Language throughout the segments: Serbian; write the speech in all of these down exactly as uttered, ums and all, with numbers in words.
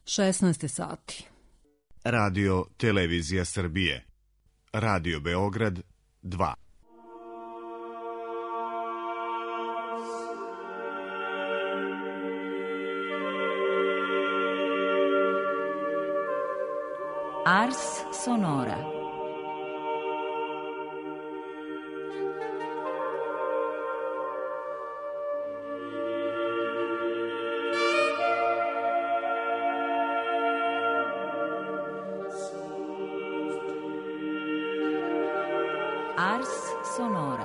šesnaest sati. Radio Televizija Srbije. Radio Beograd dva. Ars Sonora. Ars Sonora.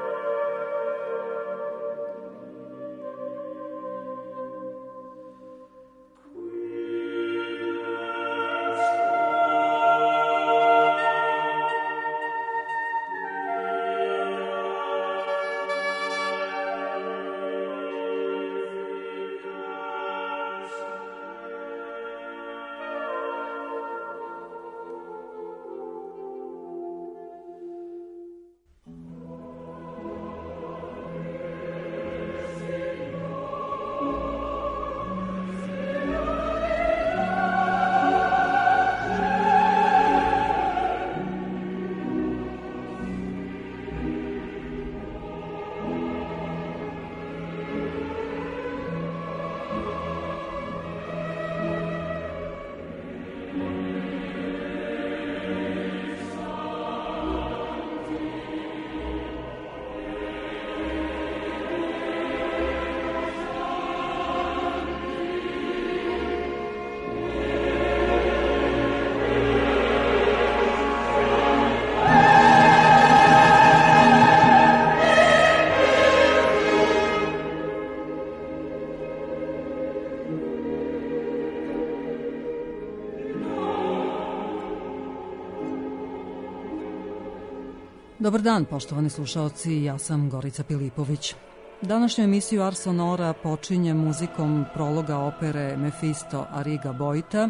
Dobar dan, poštovani slušaoci, ja sam Gorica Pilipović. Današnju emisiju Ars Sonora počinje muzikom prologa opere Mefisto Arriga Boita,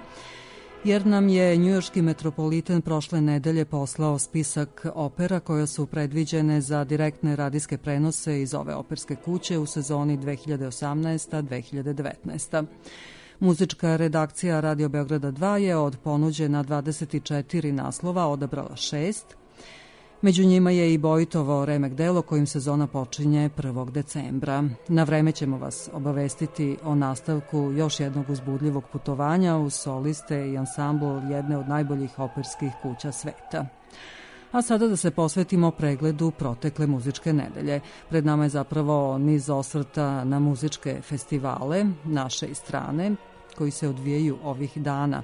jer nam je njujorški metropoliten prošle nedelje poslao spisak opera koje su predviđene za direktne radijske prenose iz ove operske kuće u sezoni dve hiljade osamnaesta dve hiljade devetnaesta. Muzička redakcija Radio Beograda dva je od ponuđena dvadeset četiri naslova odabrala šest. Među njima je i Boitovo remek delo kojim sezona počinje prvog decembra. Na vreme ćemo vas obavestiti o nastavku još jednog uzbudljivog putovanja uz soliste i ansambl jedne od najboljih operskih kuća sveta. A sada da se posvetimo pregledu protekle muzičke nedelje. Pred nama je zapravo niz osvrta na muzičke festivale naše i strane koji se odvijaju ovih dana.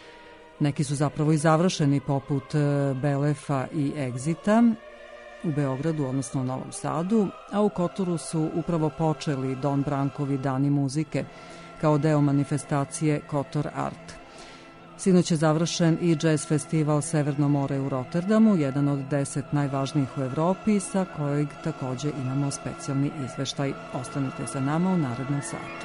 Neki su zapravo i završeni poput Belefa i Exita u Beogradu, odnosno u Novom Sadu, a u Kotoru su upravo počeli Don Brankovi dani muzike kao deo manifestacije Kotor Art. Sinoć je završen i jazz festival Severno more u Rotterdamu, jedan od deset najvažnijih u Evropi, sa kojeg takođe imamo specijalni izveštaj. Ostanite sa nama u narednom satu.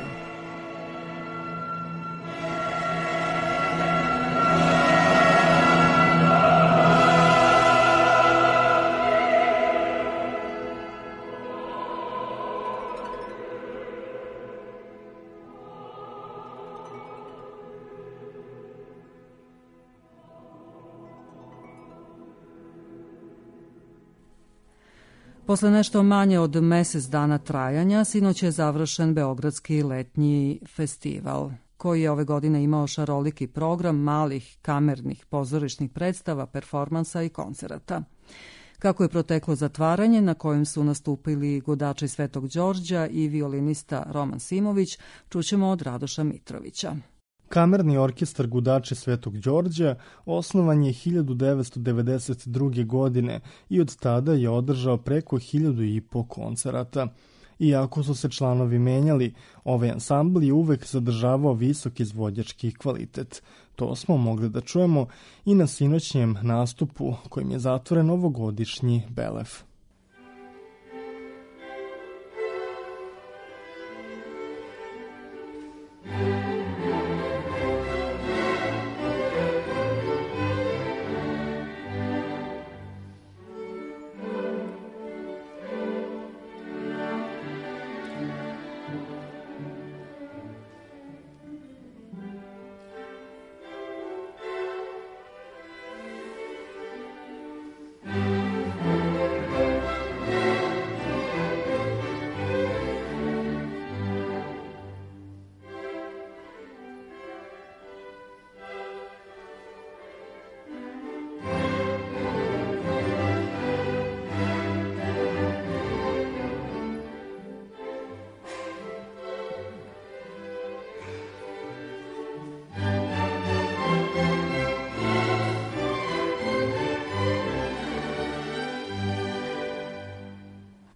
Posle nešto manje od mesec dana trajanja, sinoć je završen Beogradski letnji festival, koji je ove godine imao šaroliki program malih kamernih pozorišnih predstava, performansa i koncerata. Kako je proteklo zatvaranje, na kojem su nastupili gudači Svetog Đorđa i violinista Roman Simović, čućemo od Radoša Mitrovića. Kamerni orkestar Gudači Svetog Đorđa osnovan je hiljadu devetsto devedeset druge. godine i od tada je održao preko hiljadu i po koncerata. Iako su se članovi menjali, ovaj ansambl je uvek zadržavao visok izvođački kvalitet. To smo mogli da čujemo i na sinoćnjem nastupu kojim je zatvoren ovogodišnji Belef.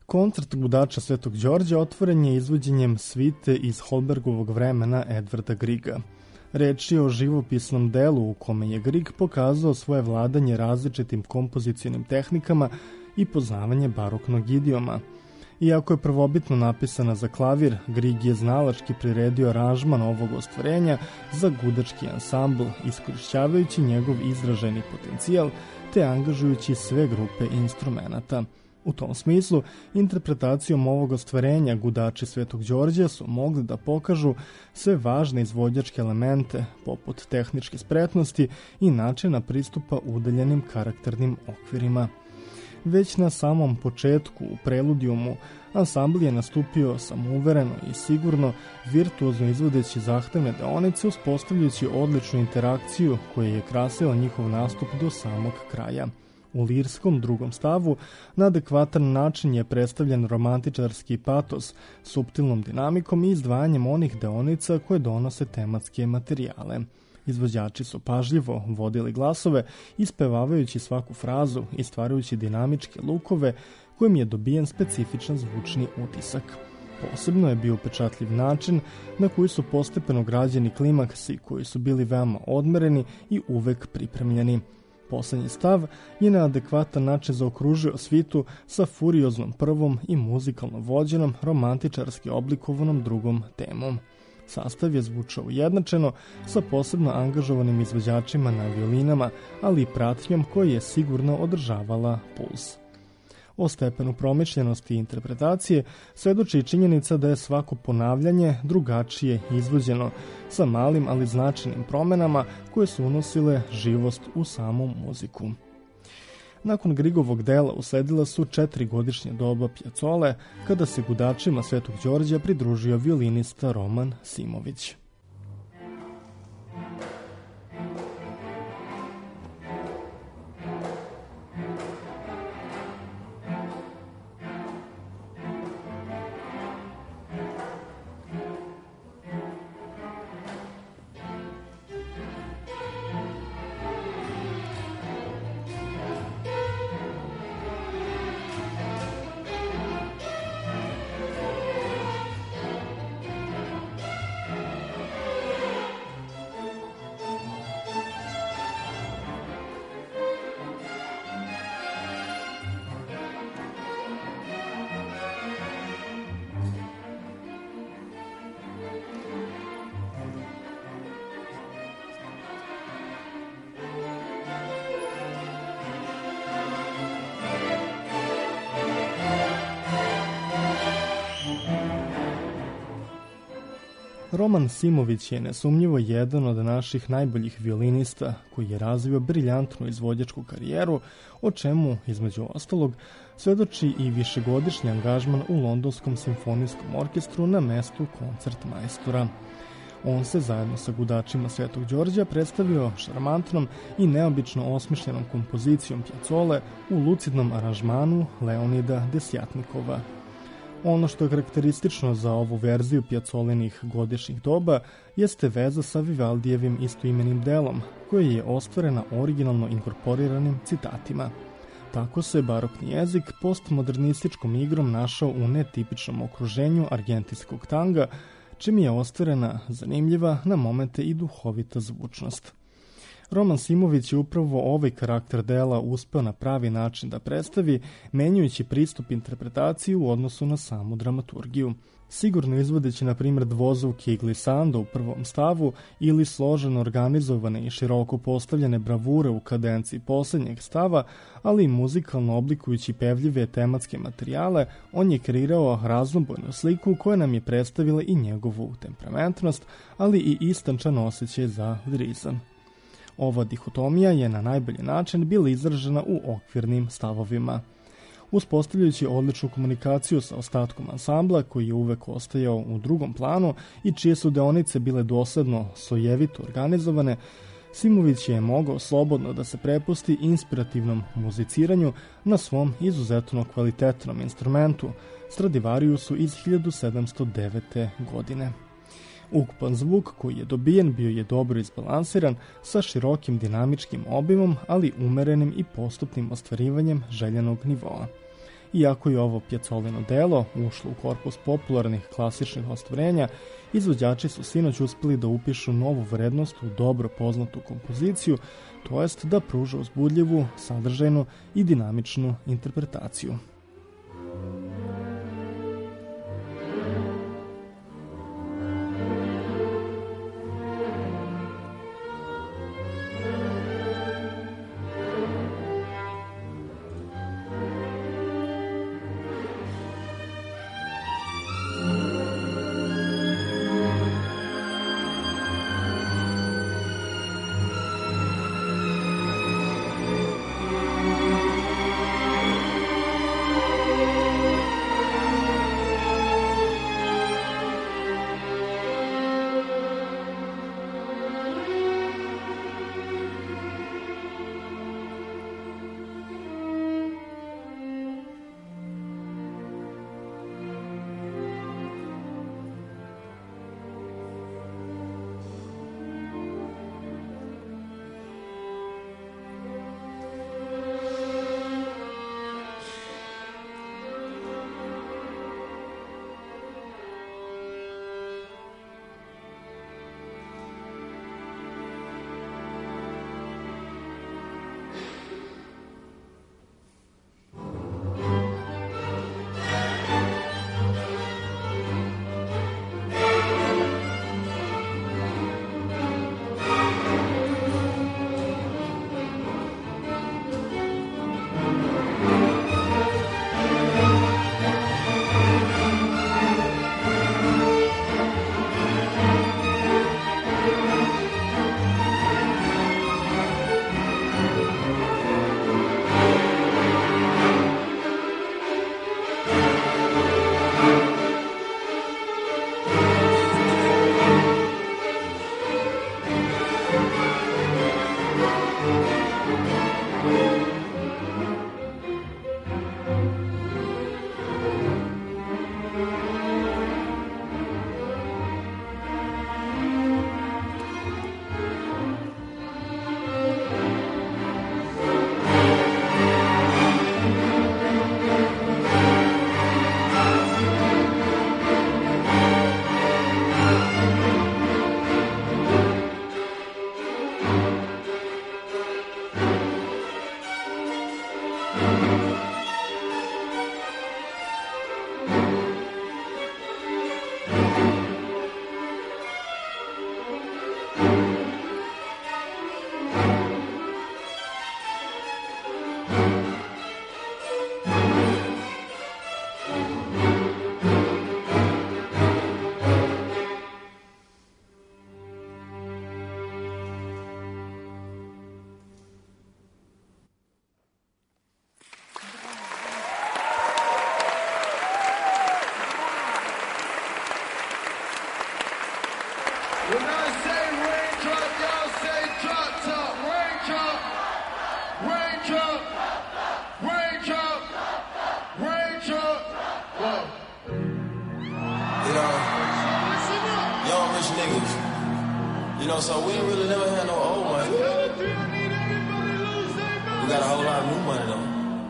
Koncert Gudača Svetog Đorđa otvoren je izvođenjem svite iz Holbergovog vremena Edvarda Grigga. Reč je o živopisnom delu u kome je Grieg pokazao svoje vladanje različitim kompozicionim tehnikama i poznavanje baroknog idioma. Iako je prvobitno napisana za klavir, Grieg je znalački priredio aranžman ovog ostvarenja za gudački ansambl, iskorišćavajući njegov izraženi potencijal te angažujući sve grupe instrumenata. U tom smislu, interpretacijom ovog ostvarenja Gudači Svetog Đorđa su mogli da pokažu sve važne izvođačke elemente, poput tehničke spretnosti i načina pristupa udaljenim karakternim okvirima. Već na samom početku, u preludijumu, ansambl je nastupio samouvereno i sigurno, virtuozno izvodeći zahtevne deonice, uspostavljajući odličnu interakciju koja je krasila njihov nastup do samog kraja. U lirskom drugom stavu na adekvatan način je predstavljen romantičarski patos, suptilnom dinamikom i izdvajanjem onih deonica koje donose tematske materijale. Izvođači su pažljivo vodili glasove, ispevavajući svaku frazu i stvarajući dinamičke lukove kojim je dobijen specifičan zvučni utisak. Posebno je bio upečatljiv način na koji su postepeno građeni klimaksi koji su bili veoma odmereni i uvek pripremljeni. Poslednji stav je na adekvatan način zaokružio svitu sa furioznom prvom i muzikalno vođenom, romantičarski oblikovanom drugom temom. Sastav je zvučao ujednačeno sa posebno angažovanim izvođačima na violinama, ali i pratnjom koja je sigurno održavala puls. O stepenu promišljenosti i interpretacije svedoči činjenica da je svako ponavljanje drugačije izvođeno, sa malim ali značajnim promenama koje su unosile živost u samu muziku. Nakon Griegovog dela usledila su četiri godišnje doba Piazzole, kada se Gudačima Svetog Đorđa pridružio violinista Roman Simović. Roman Simović je nesumnjivo jedan od naših najboljih violinista koji je razvio briljantnu izvođačku karijeru, o čemu, između ostalog, svedoči i višegodišnji angažman u Londonskom simfonijskom orkestru na mestu koncertmajstora. On se zajedno sa Gudačima Svetog Đorđa predstavio šarmantnom i neobično osmišljenom kompozicijom Piazzole u lucidnom aranžmanu Leonida Desjatnikova. Ono što je karakteristično za ovu verziju Piazzolinih godišnjih doba jeste veza sa Vivaldijevim istoimenim delom, koje je ostvarena originalno inkorporiranim citatima. Tako se barokni jezik postmodernističkom igrom našao u netipičnom okruženju argentinskog tanga, čim je ostvarena zanimljiva, na momente i duhovita zvučnost. Roman Simović je upravo ovaj karakter dela uspeo na pravi način da predstavi, menjajući pristup interpretaciji u odnosu na samu dramaturgiju. Sigurno izvodeći, na primjer, dvozvuke i glisando u prvom stavu ili složeno organizovane i široko postavljene bravure u kadenciji poslednjeg stava, ali i muzikalno oblikujući pevljive tematske materijale, on je kreirao raznobojnu sliku koja nam je predstavila i njegovu temperamentnost, ali i istančan osjećaj za lirizam. Ova dihotomija je na najbolji način bila izražena u okvirnim stavovima. Uspostavljajući odličnu komunikaciju sa ostatkom ansambla, koji je uvek ostajao u drugom planu i čije su deonice bile dosledno slojevito organizovane, Simović je mogao slobodno da se prepusti inspirativnom muziciranju na svom izuzetno kvalitetnom instrumentu, Stradivariusu iz hiljadu sedamsto devete. godine. Ukupan zvuk koji je dobijen bio je dobro izbalansiran sa širokim dinamičkim obimom, ali umerenim i postupnim ostvarivanjem željenog nivoa. Iako je ovo Piacolino delo ušlo u korpus popularnih klasičnih ostvarenja, izvođači su sinoć uspeli da upišu novu vrednost u dobro poznatu kompoziciju, to jest da pruža uzbudljivu, sadržajnu i dinamičnu interpretaciju. When I say raindrop, y'all say drop top. Raindrop, raindrop, raindrop, raindrop. Whoa. You know, young rich niggas. You know, so we ain't really never had no old money. We got a whole lot of new money though.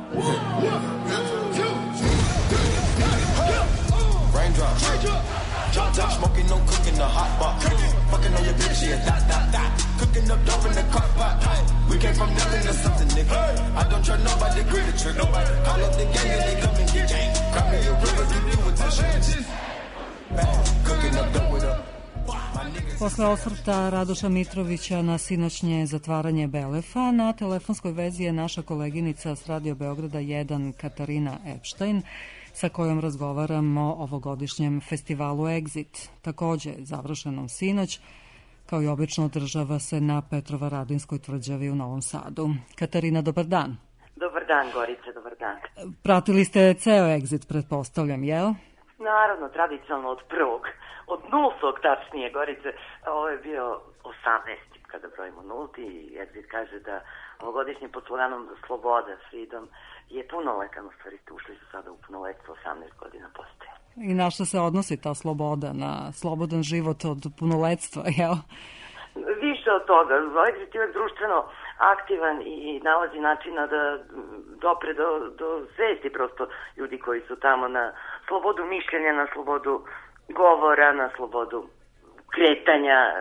Raindrop, drop top, smoking, no cooking, the hot pot. Fucking on your bitch, yeah, that, that, that. Cooking up dope in the crock pot. We came from nothing to something, nigga. I don't trust nobody, grip the trick. Nobody call up the gang and they come and get gang. Grab me a river, give you attention. Cooking up dope with a. Posle osvrta Radoša Mitrovića na sinoćnje zatvaranje Belefa, na telefonskoj vezi je naša koleginica s Radio Beograda jedan Katarina Epštajn, sa kojom razgovaramo o ovogodišnjem festivalu Exit, takođe završenom sinoć, kao i obično održava se na Petrovaradinskoj tvrđavi u Novom Sadu. Katarina, dobar dan. Dobar dan, Gorice, dobar dan. Pratili ste ceo Exit, pretpostavljam, jel? Naravno, tradicionalno od prvog, od nultog tačnije, Gorice. Ovo je bio osamnaesti kada brojimo nulti i Exit kaže da ovogodišnjim posloganom Sloboda, Freedom je punoletan, u stvari ušli su sada u punoletstvo, osamnaest godina postoje. I na što se odnosi ta sloboda, na slobodan život od punoletstva, jel? Više više od toga. Exit je uvek društveno aktivan i nalazi načina da dopre do, do svesti prosto ljudi koji su tamo na slobodu mišljenja, na slobodu govora, na slobodu kretanja,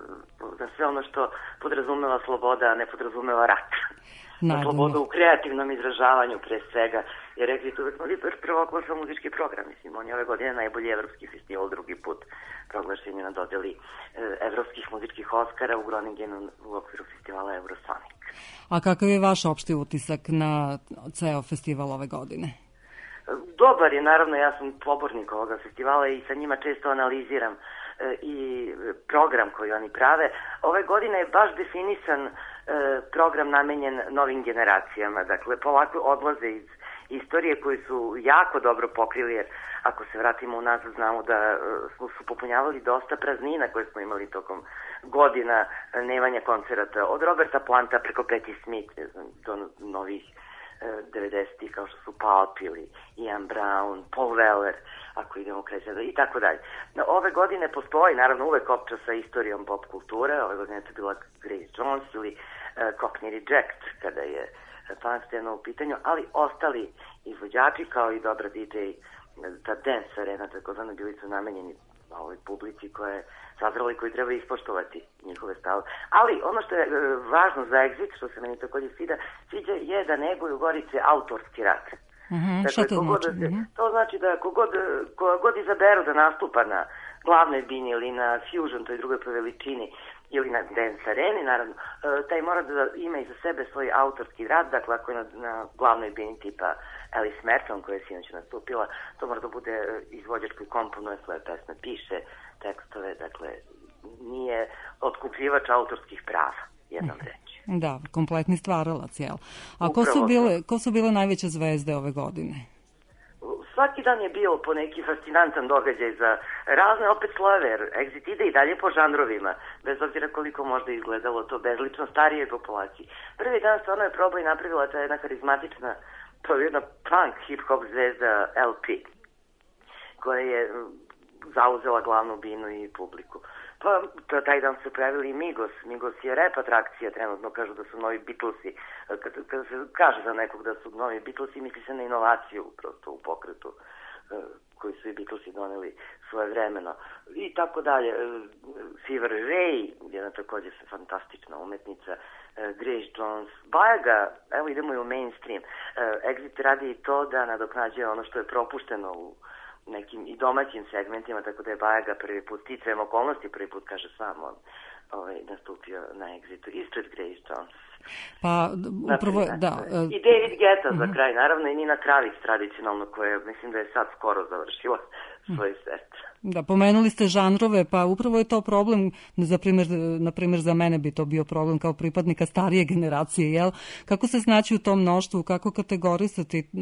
na sve ono što podrazumeva sloboda, a ne podrazumeva rat. Na slobodu u kreativnom izražavanju pre svega, jer Exit uvek nudi prvoklas sa muzički program. Mislim, on je ove godine najbolji evropski festival, drugi put proglašen je na dodeli evropskih muzičkih Oscara u Groningenu u okviru festivala Eurosonic. A kakav je vaš opšti utisak na ceo festival ove godine? Dobar je, naravno, ja sam pobornik ovoga festivala i sa njima često analiziram i program koji oni prave. Ove godine je baš definisan program namenjen novim generacijama. Dakle, polako odlaze iz istorije koje su jako dobro pokrili, jer ako se vratimo unazad znamo da su popunjavali dosta praznina koje smo imali tokom godina nemanja koncerata. Od Roberta Planta preko Patti Smith do novih devedesetih kao što su Pulp ili Ian Brown, Paul Weller, ako idemo krećati i tako dalje. Ove godine postoji naravno uvek opča sa istorijom pop kulture. Ove godine je to bila Grace Jones ili uh, Cockney Reject kada je punk scena u pitanju, ali ostali izvođači kao i dobra D J, ta dance arena takozvano, bili su namenjeni ovoj publici koja je sazrela i koji treba ispoštovati njihove stave. Ali ono što je uh, važno za Exit, što se meni takođe svida, sviđa je da neguju Gorice autorski rad. Mm-hmm. Dakle, šta to znači? Da se, mm-hmm. To znači da kogod, kogod izaberu da nastupa na glavnoj bini ili na Fusion, toj drugoj po veličini, ili na dance areni, naravno, taj mora da ima iza sebe svoj autorski rad. Dakle, ako je na, na glavnoj bini tipa Alice Merton, koja je sinoć nastupila, to mora da bude izvođač koji komponuje svoje pesme, piše tekstove, dakle, nije otkupljivač autorskih prava, jednom reći. Da, kompletni stvaralac, jel? A ko su, bile, ko su bile najveće zvezde ove godine? Svaki dan je bio po neki fascinantan događaj za razne opet slove, jer Exit ide i dalje po žanrovima, bez obzira koliko možda izgledalo to bezlično starijoj populaciji. Prvi dan stvarno je probala i napravila ta jedna harizmatična, to je jedna punk hip-hop zvezda L P, koja je zauzela glavnu binu i publiku. Pa taj dan su pravili Migos. Migos je rap atrakcija, trenutno kažu da su novi Beatlesi. Kada, kada se kaže za nekog da su novi Beatlesi, misli se na inovaciju prosto u pokretu koji su i Beatlesi doneli svoje vremeno. I tako dalje. Fever Ray, jedna također fantastična umetnica, Grace Jones, Bajaga, evo idemo i u mainstream. Exit radi i to da nadoknađuje ono što je propušteno u nekim i domaćim segmentima, tako da je Bajaga prvi put, sticajem okolnosti prvi put, kaže sam on, ovaj, nastupio na Exitu, ispred Grace Jones. Pa, upravo, da. Uh, I David Guetta uh-huh. za kraj, naravno, i Nina Kravić tradicionalno, koja mislim da je sad skoro završila svoj set. Da, pomenuli ste žanrove, pa upravo je to problem, za primjer, na primjer za mene bi to bio problem kao pripadnika starije generacije, jel? Kako se snaći u tom mnoštvu, kako kategorisati e,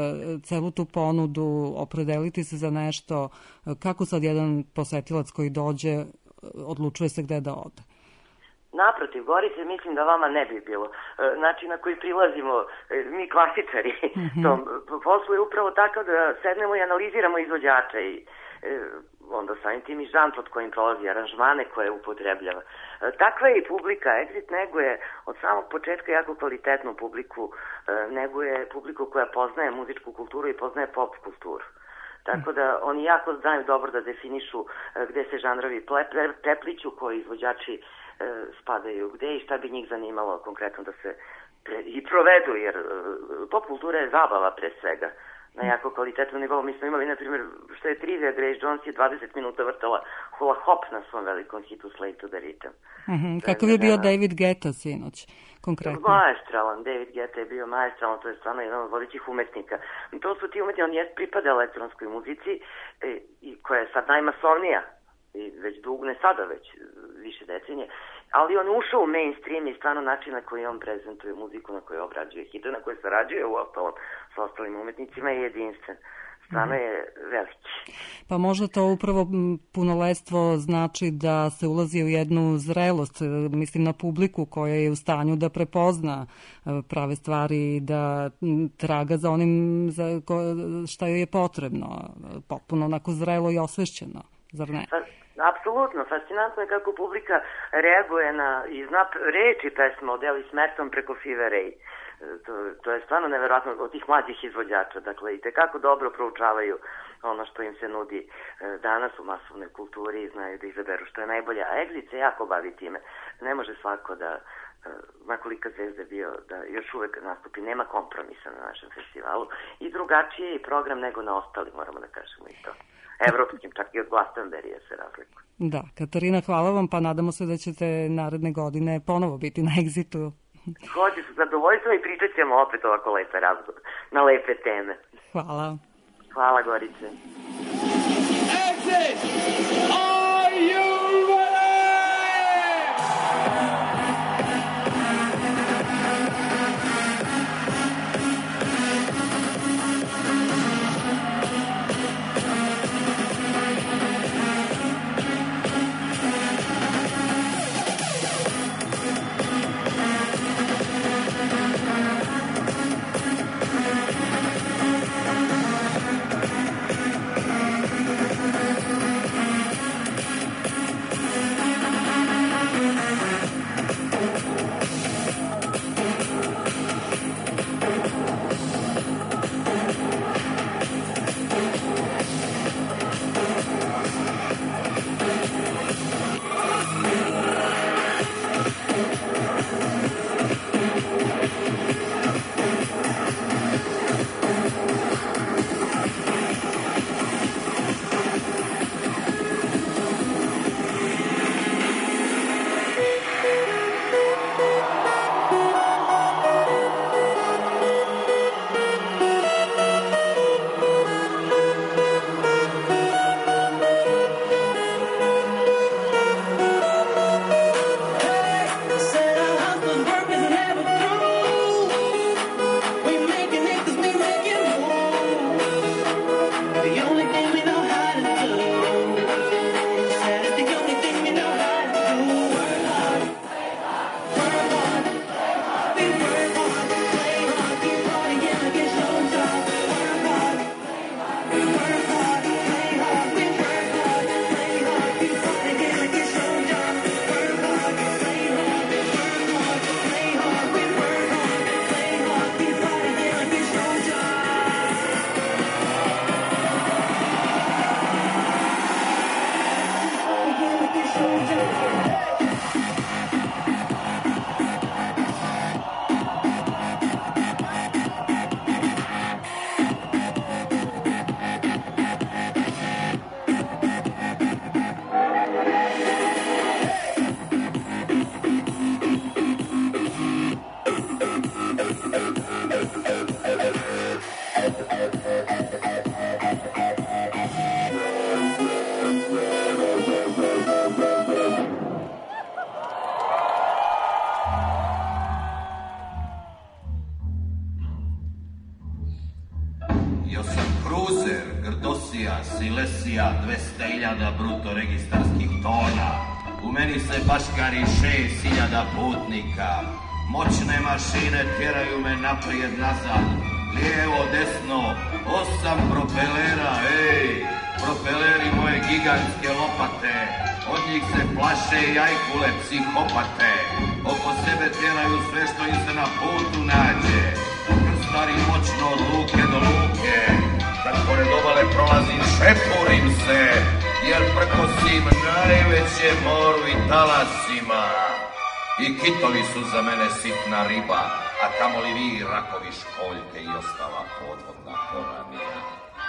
celu tu ponudu, opredeliti se za nešto, kako sad jedan posetilac koji dođe odlučuje se gde da ode? Naprotiv, Gorice, mislim da vama ne bi bilo. Način na koji prilazimo, mi klasičari, mm-hmm. tom poslu je upravo takav da sednemo i analiziramo izvođača i e, onda samim tim i žan pod kojim prolazi, aranžmane koje upotrebljava. E, takva je i publika. Exit neguje od samog početka jako kvalitetnu publiku, e, neguje publiku koja poznaje muzičku kulturu i poznaje pop kulturu. Tako da oni jako znaju dobro da definišu e, gde se žanrovi prepliću, koji izvođači spadaju gde i šta bi njih zanimalo konkretno da se pre, i provedu, jer pop kultura je zabava pre svega na jako kvalitetnom nivou. Mi smo imali, na primjer, što je trivia, Grace Jones je dvadeset minuta vrtala hula hop na svom velikom hitu Slave to the Rhythm. Mm-hmm. Kakav je bio da, David Guetta sinoć, konkretno? Maestralan, David Guetta je bio maestralan, to je stvarno jedan od vodećih umetnika. To su ti umetni, on je pripada elektronskoj muzici e, i koja je sad najmasovnija i već dugo, ne sada već više decenije, ali on ušao u mainstream i stvarno način na koji on prezentuje muziku, na kojoj obrađuje hite, na kojoj sarađuje u ostalom sa ostalim umetnicima je jedinstven. Stvarno je veliki. Pa možda to upravo punoletstvo znači da se ulazi u jednu zrelost, mislim na publiku koja je u stanju da prepozna prave stvari i da traga za onim za šta joj je potrebno, potpuno onako zrelo i osvešćeno, zar ne? Pa, Apsolutno, fascinantno je kako publika reaguje na i zna reči pesma od Ellis Merton preko Fever Ray. To, to je stvarno neverovatno od tih mlađih izvođača, dakle i tekako dobro proučavaju ono što im se nudi danas u masovnoj kulturi i znaju da izaberu što je najbolje, a Exit se jako bavi time. Ne može svako da, makolika zvezda je bio, da još uvek nastupi, nema kompromisa na našem festivalu i drugačije je program nego na ostali, moramo da kažemo i to. Evropskim, čak i od Glastonberija se razlikuje. Da, Katarina, hvala vam, pa nadamo se da ćete naredne godine ponovo biti na Exitu. Hoće se zadovoljstvo i pričat ćemo opet ovako lepe razgovor, na lepe teme. Hvala. Hvala, Gorice. Exit! Are you ready? Silesija, dvesta hiljada bruto registarskih tona. U meni se baškari šest hiljada putnika. Moćne mašine tjeraju me naprijed nazad. Lijevo, desno, osam propelera, ej! Propeleri moje gigantske lopate. Od njih se plaše jajkule psihopate. Oko sebe tjeraju sve što im se na putu nađe. Krstari moćno od luke do luke. Kad pored obale prolazim, šepurim se, jer prkosim najveće moru i talasima. I kitovi su za mene sitna riba, a kamoli vi, rakovi, školjke i ostala podvodna poranija.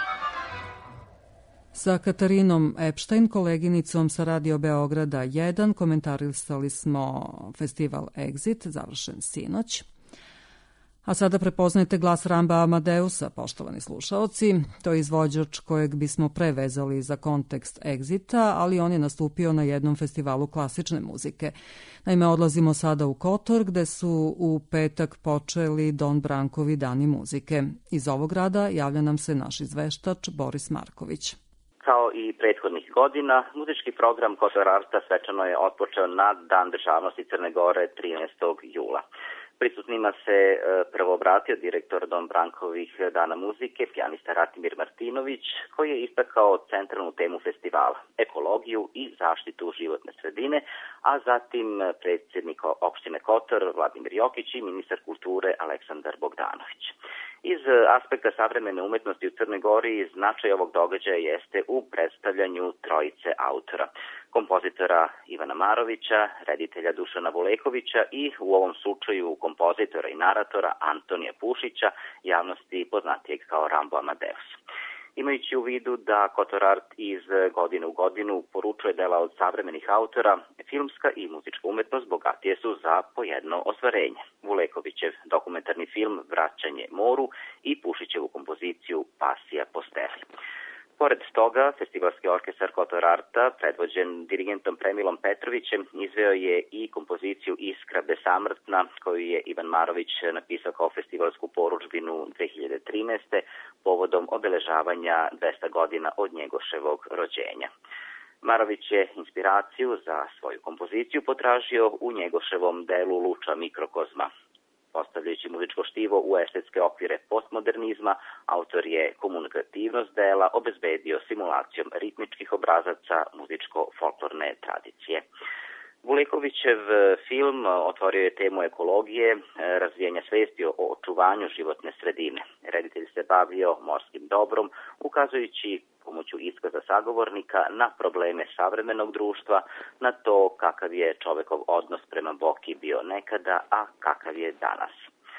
Sa Katarinom Epštajn, koleginicom sa Radio Beograda jedan, komentarisali smo festival Exit, završen sinoć. A sada prepoznajte glas Ramba Amadeusa, poštovani slušaoci. To je izvođač kojeg bismo prevezali za kontekst Exita, ali on je nastupio na jednom festivalu klasične muzike. Naime, odlazimo sada u Kotor, gde su u petak počeli Don Brankovi dani muzike. Iz ovog grada javlja nam se naš izveštač Boris Marković. Kao i prethodnih godina, muzički program Kotor Arta svečano je otpočeo na Dan državnosti Crne Gore trinaestog jula. Prisutnima se prvo obratio direktor Dom Brankovih dana muzike, pijanista Ratimir Martinović, koji je istakao centralnu temu festivala, ekologiju i zaštitu životne sredine, a zatim predsjednik opštine Kotor Vladimir Jokić i ministar kulture Aleksandar Bogdanović. Iz aspekta savremene umetnosti u Crnoj Gori značaj ovog događaja jeste u predstavljanju trojice autora, kompozitora Ivana Marovića, reditelja Dušana Vulekovića i u ovom slučaju kompozitora i naratora Antonija Pušića, javnosti poznatijeg kao Rambo Amadeus. Imajući u vidu da Kotor Art iz godine u godinu poručuje dela od savremenih autora, filmska i muzička umetnost bogatije su za po jedno ostvarenje. Vulekovićev dokumentarni film Vraćanje moru i Pušićevu kompoziciju Pasija po steli. Pored toga, Festivalski orkestar Kotor Arta, predvođen dirigentom Premilom Petrovićem, izveo je i kompoziciju Iskra besamrtna, koju je Ivan Marović napisao kao festivalsku porudžbinu dve hiljade trinaeste. povodom obeležavanja dvesta godina od Njegoševog rođenja. Marović je inspiraciju za svoju kompoziciju potražio u Njegoševom delu Luča mikrokozma. Postavljajući muzičko štivo u estetske okvire postmodernizma, autor je komunikativnost dela obezbedio simulacijom ritmičkih obrazaca muzičko-folklorne tradicije. Vulekovićev film otvorio je temu ekologije, razvijanja svesti o očuvanju životne sredine. Reditelj se bavio morskim dobrom, ukazujući pomoću iskaza sagovornika na probleme savremenog društva, na to kakav je čovekov odnos prema Boki bio nekada, a kakav je danas.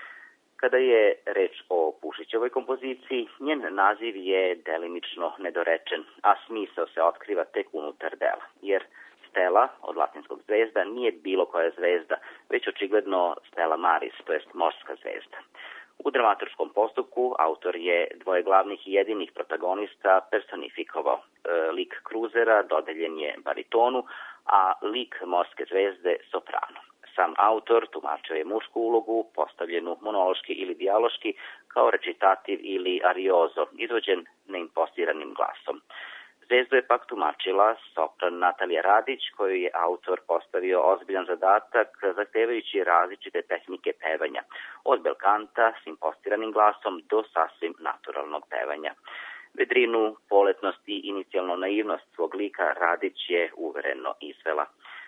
Kada je reč o Pušićevoj kompoziciji, njen naziv je delimično nedorečen, a smisao se otkriva tek unutar dela, jer Stela, od latinskog zvezda, nije bilo koja zvezda, već očigledno Stella Maris, to jest morska zvezda. U dramaturškom postupku autor je dvoje glavnih i jedinih protagonista personifikovao. E, lik kruzera dodeljen je baritonu, a lik morske zvezde sopranu. Sam autor tumačio je mušku ulogu, postavljenu monološki ili dijaloški, kao recitativ ili ariozo, izvođen neimpostiranim glasom. Zvezdu je pak tumačila sopran Natalija Radić, koju je autor postavio ozbiljan zadatak, zahtevajući različite tehnike pevanja, od belkanta s impostiranim glasom do sasvim naturalnog pevanja. Vedrinu, poletnost i inicijalnu naivnost svog lika Radić je uvereno izvela.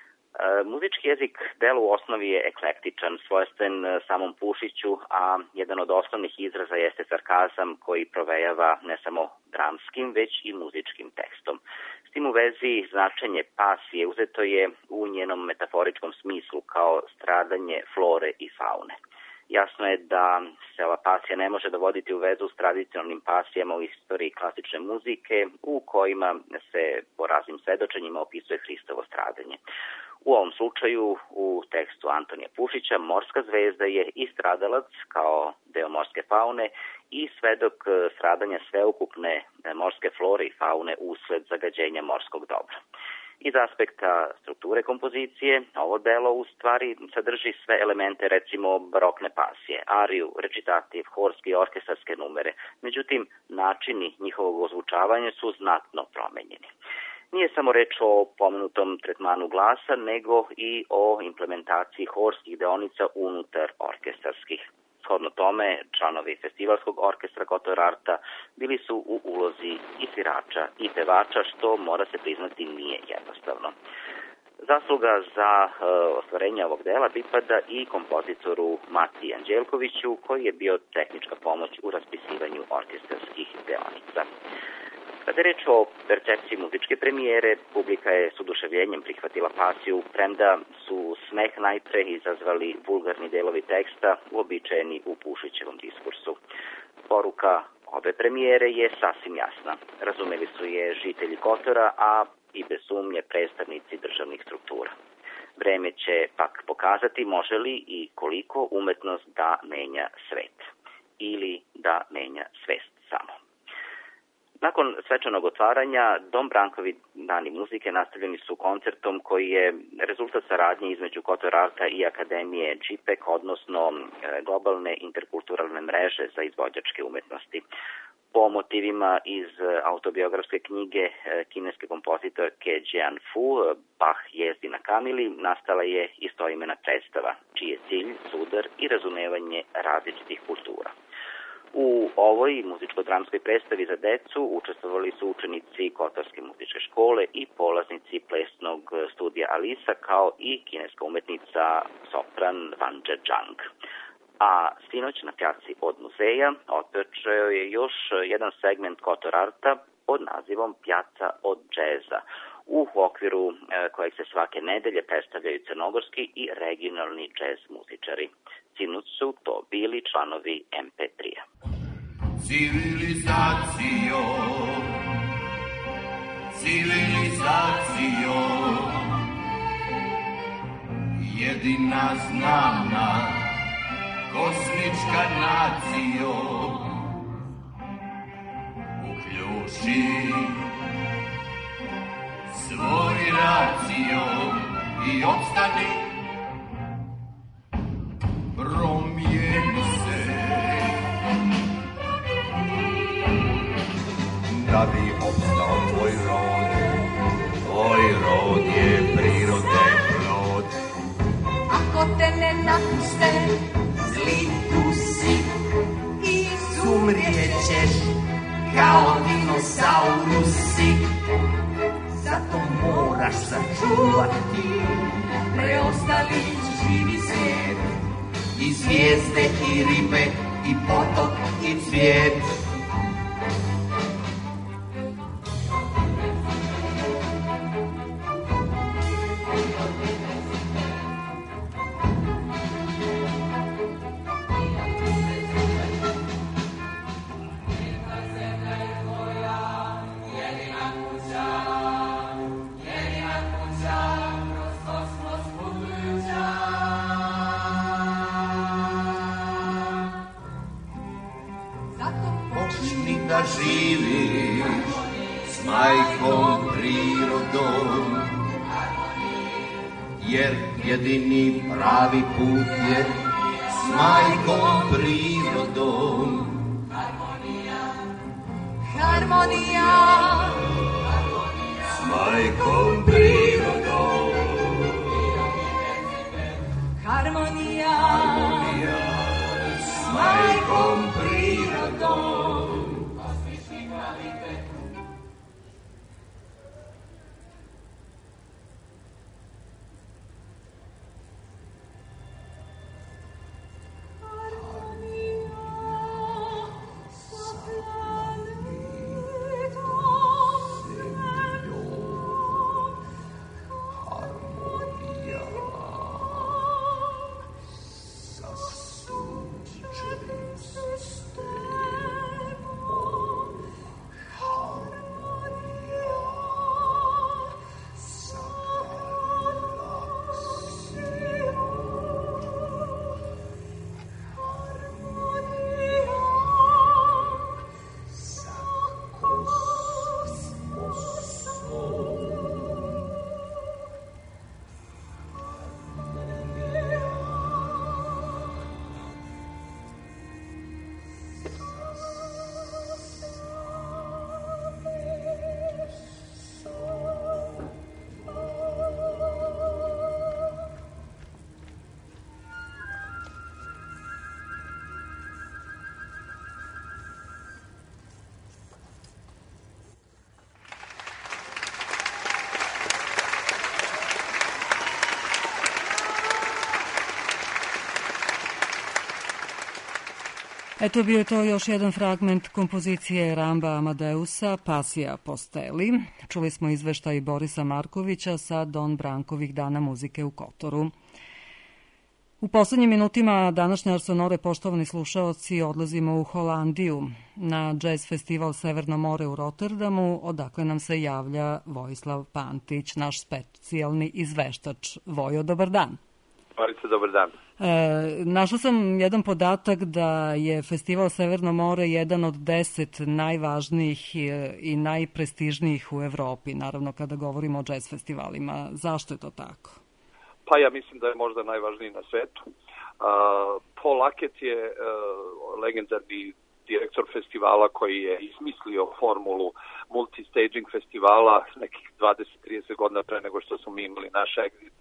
E, muzički jezik dela u osnovi je eklektičan, svojstven samom Pušiću, a jedan od osnovnih izraza jeste sarkazam koji provejava ne samo dramskim, već i muzičkim tekstom. S tim u vezi značenje pasije uzeto je u njenom metaforičkom smislu kao stradanje flore i faune. Jasno je da se ova pasija ne može dovoditi u vezu s tradicionalnim pasijama u istoriji klasične muzike, u kojima se po raznim svedočenjima opisuje Hristovo stradanje. U ovom slučaju, u tekstu Antonija Pušića, morska zvezda je i stradalac kao deo morske faune i svedok stradanja sveukupne morske flore i faune usled zagađenja morskog dobra. Iz aspekta strukture kompozicije, ovo delo u stvari sadrži sve elemente, recimo barokne pasije, ariju, recitativ, horske i orkestarske numere. Međutim, načini njihovog ozvučavanja su znatno promenjeni. Nije samo reč o pomenutom tretmanu glasa, nego i o implementaciji horskih deonica unutar orkestarskih. Shodno tome, članovi Festivalskog orkestra Kotor Arta bili su u ulozi i svirača i pevača, što mora se priznati nije jednostavno. Zasluga za e, ostvarenje ovog dela pripada i kompozitoru Matiji Anđelkoviću, koji je bio tehnička pomoć u raspisivanju orkestarskih deonica. Kada je reč o percepciji muzičke premijere, publika je s oduševljenjem prihvatila pasiju, premda su smeh najpre izazvali vulgarni delovi teksta uobičajeni u Pušićevom diskursu. Poruka ove premijere je sasvim jasna. Razumeli su je žitelji Kotora, a i bez sumnje predstavnici državnih struktura. Vreme će pak pokazati može li i koliko umetnost da menja svet ili da menja svest samo. Nakon svečanog otvaranja, Dom Brankovi dani muzike nastavljeni su koncertom koji je rezultat saradnje između Kotor Arta i Akademije džipek, odnosno globalne interkulturalne mreže za izvođačke umetnosti. Po motivima iz autobiografske knjige kineske kompozitorke Jian Fu, Bach jezdi na kamili, nastala je istoimena predstava, čiji je cilj sudar i razumevanje različitih kultura. U ovoj muzičko-dramskoj predstavi za decu učestvovali su učenici Kotorske muzičke škole i polaznici plesnog studija Alisa, kao i kineska umetnica sopran Wang Zhejiang. A sinoć na pjaci od muzeja otpočeo je još jedan segment Kotor Arta pod nazivom Pjaca od džeza, u okviru kojeg se svake nedelje predstavljaju crnogorski i regionalni džez muzičari. Sinoć su to bili članovi em pe tri-a. Civilizacijo, civilizacijo, jedina znana kosmička nacijo, uključi svoj racio i opstani, promijeni se, da bi opstao tvoj rod, tvoj rod je prirode plod. Ako te ne napuste zli dusi, izumrijećeš kao dinosaurusi. Zato moraš sačuvati preostali živi svijet, i zvijezde i ribe i potok i cvijet. Da živiš s majkom prirodom, jer jedini pravi put je s majkom prirodom. Harmonija, s majkom prirodom. Harmonija, harmonija s majkom prirodom. Eto, bio je to još jedan fragment kompozicije Ramba Amadeusa, Pasija Posteli. Čuli smo izveštaj Borisa Markovića sa Don Brankovih dana muzike u Kotoru. U poslednjim minutima današnje Arsonore, poštovani slušaoci, odlazimo u Holandiju na jazz festival Severno more u Rotterdamu, odakle nam se javlja Vojislav Pantić, naš specijalni izveštač. Vojo, dobar dan. Marice, dobar dan. E, našla sam jedan podatak da je festival Severno more jedan od deset najvažnijih i najprestižnijih u Evropi, naravno kada govorimo o jazz festivalima. Zašto je to tako? Pa ja mislim da je možda najvažniji na svetu. Uh, Paul Hackett je uh, legendarni direktor festivala koji je izmislio formulu multi-staging festivala nekih dvadeset do trideset godina pre nego što smo mi imali naš Exit.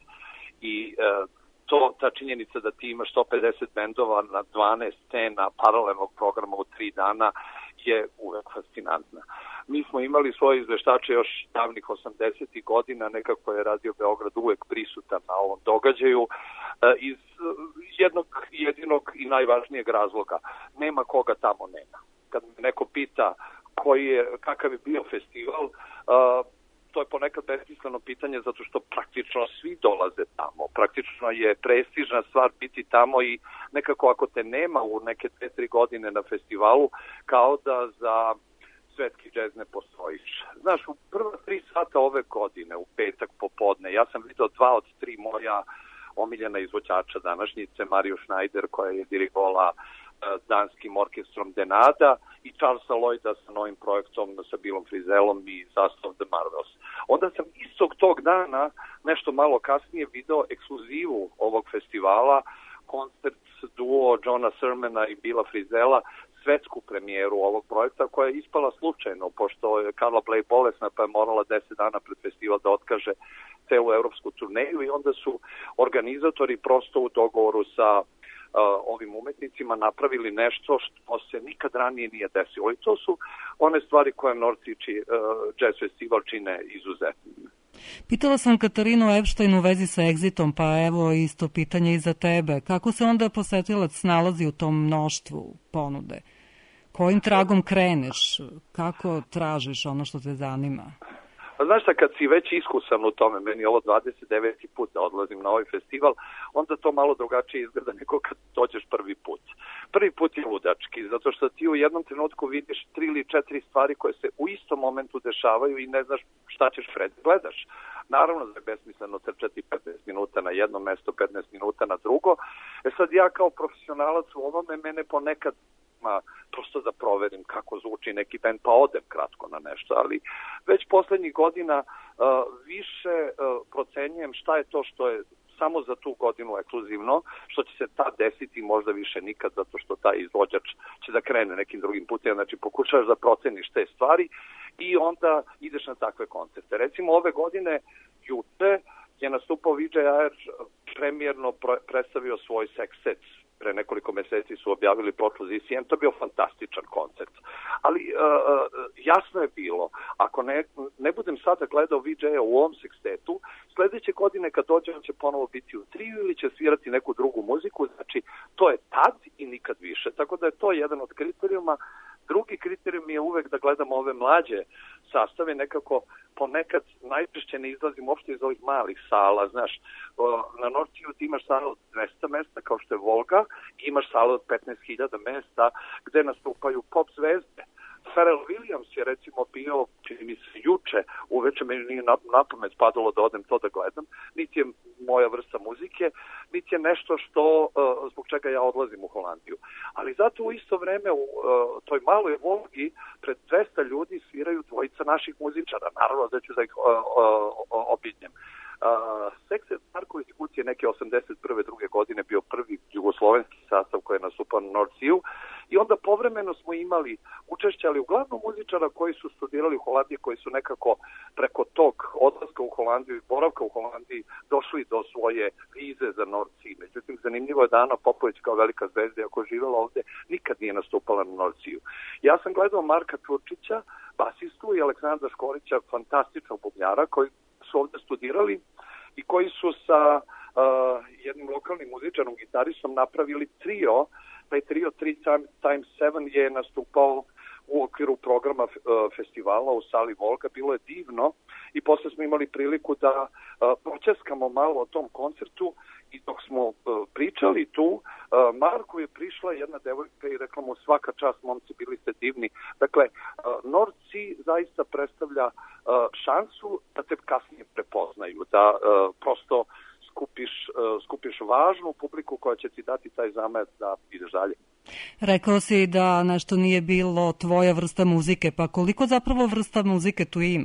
I e, to, ta činjenica da ti imaš sto pedeset bendova na dvanaest scena paralelnog programa u tri dana je uvek fascinantna. Mi smo imali svoje izveštače još davnih osamdesetih godina, nekako je Radio Beograd uvek prisutan na ovom događaju e, iz jednog jedinog i najvažnijeg razloga. Nema koga tamo nema. Kad me neko pita koji je, kakav je bio festival, uh, to je ponekad besmisleno pitanje zato što praktično svi dolaze tamo. Praktično je prestižna stvar biti tamo i nekako ako te nema u neke dve, tri godine na festivalu, kao da za svetski džez ne postojiš. Znaš, u prva tri sata ove godine, u petak popodne, ja sam vidio dva od tri moja omiljena izvođača današnjice, Mariju Schneider koja je dirigovala danskim orkestrom Denada i Charlesa Lloyda sa novim projektom sa Billom Frizelom i Sast of the Marvels. Onda sam istog tog dana, nešto malo kasnije, video ekskluzivu ovog festivala, koncert duo Johna Sermona i Billa Frizela, svetsku premijeru ovog projekta koja je ispala slučajno, pošto je Carla Bley bolesna pa je morala deset dana pred festival da otkaže celu evropsku turneju i onda su organizatori prosto u dogovoru sa Uh, ovim umetnicima napravili nešto što se nikad ranije nije desilo. I to su one stvari koje North Sea uh, Jazz Festival čine izuzetnim. Pitala sam Katarinu Epstein u vezi sa Exitom, pa evo isto pitanje i za tebe. Kako se onda posetilac nalazi u tom mnoštvu ponude? Kojim tragom kreneš? Kako tražiš ono što te zanima? A znaš šta, kad si već iskusan u tome, meni je ovo dvadeset deveti put da odlazim na ovaj festival, onda to malo drugačije izgleda nego kad dođeš prvi put. Prvi put je ludački, zato što ti u jednom trenutku vidiš tri ili četiri stvari koje se u istom momentu dešavaju i ne znaš šta ćeš pred gledaš. Naravno da je besmisleno trčati petnaest minuta na jedno mesto, petnaest minuta na drugo. E sad ja kao profesionalac u ovome, mene ponekad prosto da proverim kako zvuči neki band, pa odem kratko na nešto, ali već poslednjih godina uh, više uh, procenjujem šta je to što je samo za tu godinu ekskluzivno, što će se tad desiti možda više nikad, zato što taj izvođač će da krene nekim drugim putima, znači pokušaš da proceniš te stvari i onda ideš na takve koncerte. Recimo ove godine, juče, je nastupao V J R, premijerno predstavio svoj Sextet. Pre nekoliko meseci su objavili ploču Z C M, to je bio fantastičan koncert. Ali uh, jasno je bilo, ako ne, ne budem sada gledao V J a u ovom sekstetu, sledeće godine kad dođe on će ponovo biti u triju ili će svirati neku drugu muziku, znači to je tad i nikad više. Tako da je to jedan od kriterijuma. Drugi kriterijum je uvek da gledamo ove mlađe sastave, nekako ponekad najčešće ne izlazim uopšte iz ovih malih sala, znaš, na North Sea ti imaš salu od dvesta mesta kao što je Volga, i imaš salu od petnaest hiljada mesta gde nastupaju pop zvezde. Pharrell Williams je recimo bio, čini mi se juče, uveče meni nije na pamet padalo da odem to da gledam, niti je moja vrsta muzike, niti je nešto što, uh, zbog čega ja odlazim u Holandiju. Ali zato u isto vreme u uh, toj maloj Volgi pred dvesta ljudi sviraju dvojica naših muzičara, naravno da ću da ih uh, uh, obiđem. Uh, Sextet Marković Kuc je neke osamdeset prve druge godine bio prvi jugoslovenski sastav koji je nastupao na North Sea-u i onda povremeno smo imali učešće, ali uglavnom muzičara koji su studirali u Holandiji, koji su nekako preko tog odlaska u Holandiju i boravka u Holandiji došli do svoje vize za North Sea. Međutim, zanimljivo je da Ana Popović kao velika zvezda, ako je živjela ovde, nikad nije nastupala na North Sea-u. Ja sam gledao Marka Turčića, basistu, i Aleksandra Škorića, fantastičnog bubnjara, koji su ovde studirali i koji su sa uh, jednim lokalnim muzičarom, gitaristom, napravili trio. Taj trio Three times Seven je nastupao u okviru programa uh, festivala u sali Volga. Bilo je divno i posle smo imali priliku da uh, počeskamo malo o tom koncertu i dok smo uh, pričali tu, uh, Marku je prišla jedna devojka i rekla mu svaka čast, momci, bili ste divni. Dakle, uh, North Sea zaista predstavlja uh, šansu da te kasnije prepoznaju, da uh, prosto skupiš, uh, skupiš važnu publiku koja će ti dati taj zamet da ideš dalje. Rekao si da nešto nije bilo tvoja vrsta muzike, pa koliko zapravo vrsta muzike tu ima?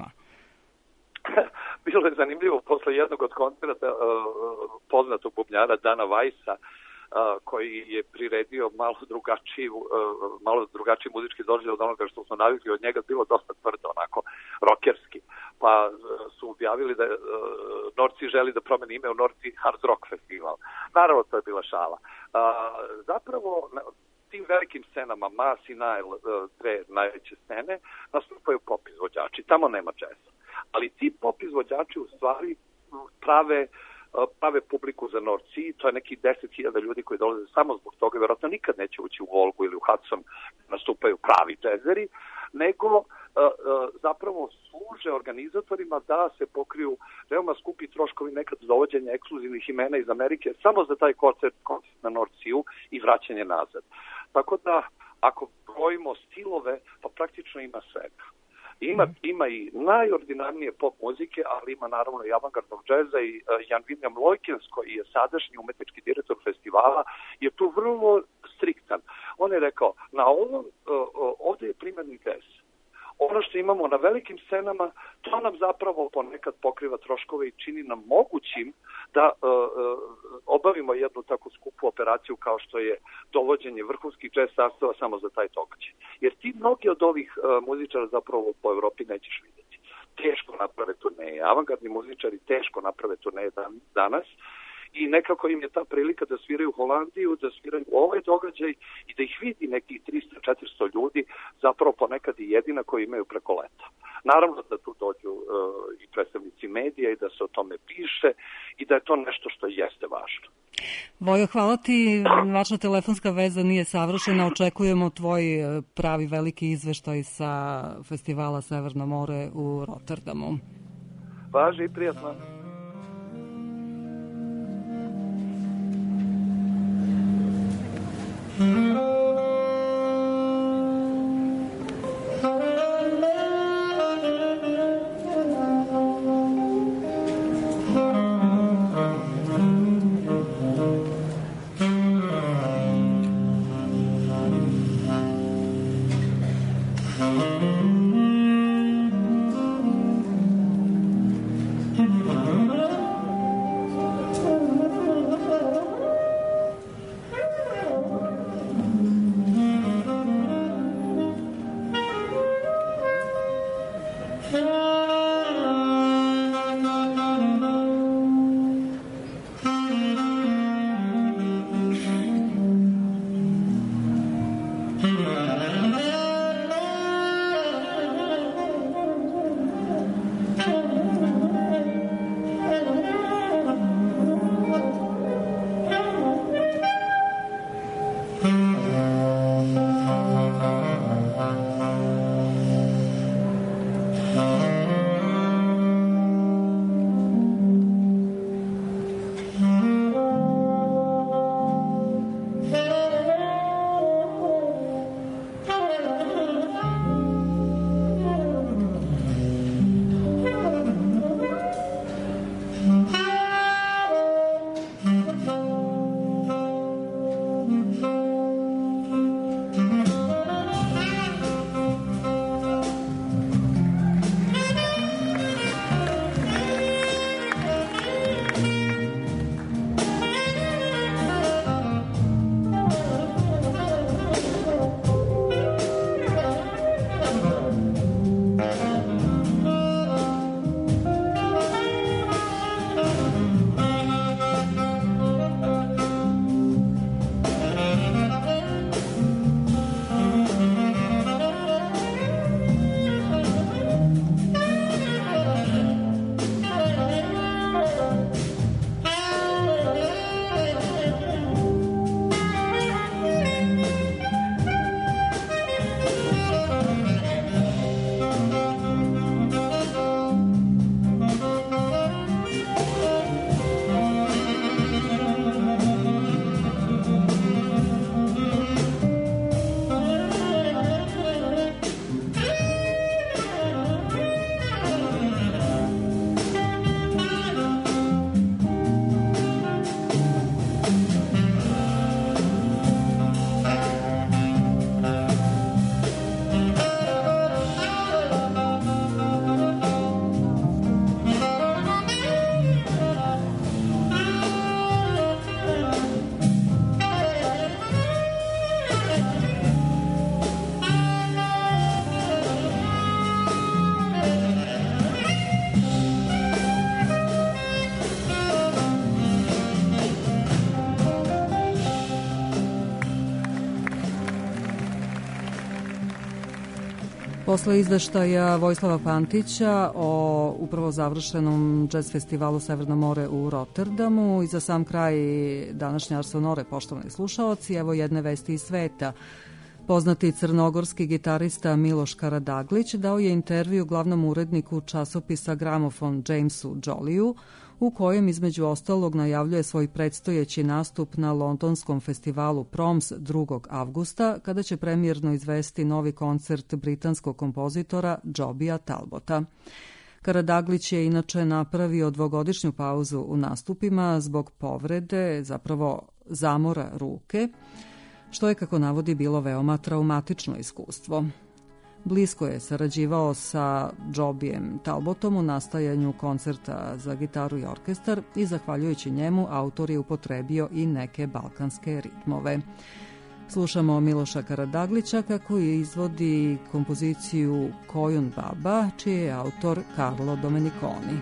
Bilo je zanimljivo, posle jednog od koncerta uh, poznatog bubnjara Dana Vajsa, koji je priredio malo drugačiji, malo drugačiji muzički doživljaj od onoga što smo navikli od njega, bilo dosta tvrdo, onako, rokerski. Pa su objavili da Norci želi da promeni ime u Norci Hard Rock Festival. Naravno, to je bila šala. Zapravo, tim velikim scenama, Mass i Nile, dve najveće scene, nastupaju pop izvođači. Tamo nema džeza. Ali ti pop izvođači u stvari prave prave publiku za North Sea, to je neki deset hiljada ljudi koji dolaze samo zbog toga, vjerojatno nikad neće ući u Volgu ili u Hudson, nastupaju pravi džezeri, nego uh, uh, zapravo služe organizatorima da se pokriju veoma skupi troškovi nekad dovođenja ekskluzivnih imena iz Amerike samo za taj koncert, koncert na North Sea i vraćanje nazad. Tako da, ako brojimo stilove, pa praktično ima svega. Ima, ima i najordinarnije pop muzike, ali ima naravno i avangardnog džeza i uh, Jan William Loikens, koji je sadašnji umetnički direktor festivala, je tu vrlo striktan. On je rekao, na ovom, uh, ovde je primarni džez. Ono što imamo na velikim scenama, to nam zapravo ponekad pokriva troškove i čini nam mogućim da uh, uh, obavimo jednu tako skupu operaciju kao što je dovođenje vrhunskih džez sastava samo za taj događaj. Jer ti mnogi od ovih uh, muzičara zapravo po Evropi nećeš vidjeti. Teško naprave turneje. Avangardni muzičari teško naprave turneje dan, danas i nekako im je ta prilika da sviraju u Holandiju, da sviraju u ovaj događaj i da ih vidi nekih tristo do četiristo ljudi, zapravo ponekad i jedina koji imaju preko leta. Naravno da tu dođu uh, i predstavnici medija i da se o tome piše i da je to nešto što jeste važno. Vojo, hvala ti. Vaša telefonska veza nije savršena. Očekujemo tvoj pravi veliki izveštaj sa festivala Severno more u Rotterdamu. Važi i prijatno. Posle izveštaja Vojislava Pantića o upravo završenom jazz festivalu Severno more u Rotterdamu i za sam kraj današnje Ars Sonore, poštovani slušaoci, evo jedne vesti iz sveta. Poznati crnogorski gitarista Miloš Karadaglić dao je intervju glavnom uredniku časopisa Gramofon Jamesu Joliju, u kojem između ostalog najavljuje svoj predstojeći nastup na londonskom festivalu Proms drugog avgusta, kada će premijerno izvesti novi koncert britanskog kompozitora Jobija Talbota. Karadaglić je inače napravio dvogodišnju pauzu u nastupima zbog povrede, zapravo zamora ruke, što je, kako navodi, bilo veoma traumatično iskustvo. Blisko je sarađivao sa Jobijem Talbotom u nastajanju koncerta za gitaru i orkestar i zahvaljujući njemu autor je upotrebio i neke balkanske ritmove. Slušamo Miloša Karadaglića kako je izvodi kompoziciju Kojun Baba, čiji je autor Carlo Domeniconi.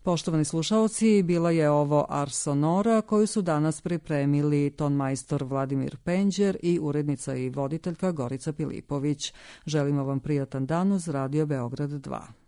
Poštovani slušaoci, bila je ovo Ars Sonora koju su danas pripremili tonmajstor Vladimir Penđer i urednica i voditeljka Gorica Pilipović. Želimo vam prijatan dan uz Radio Beograd dva.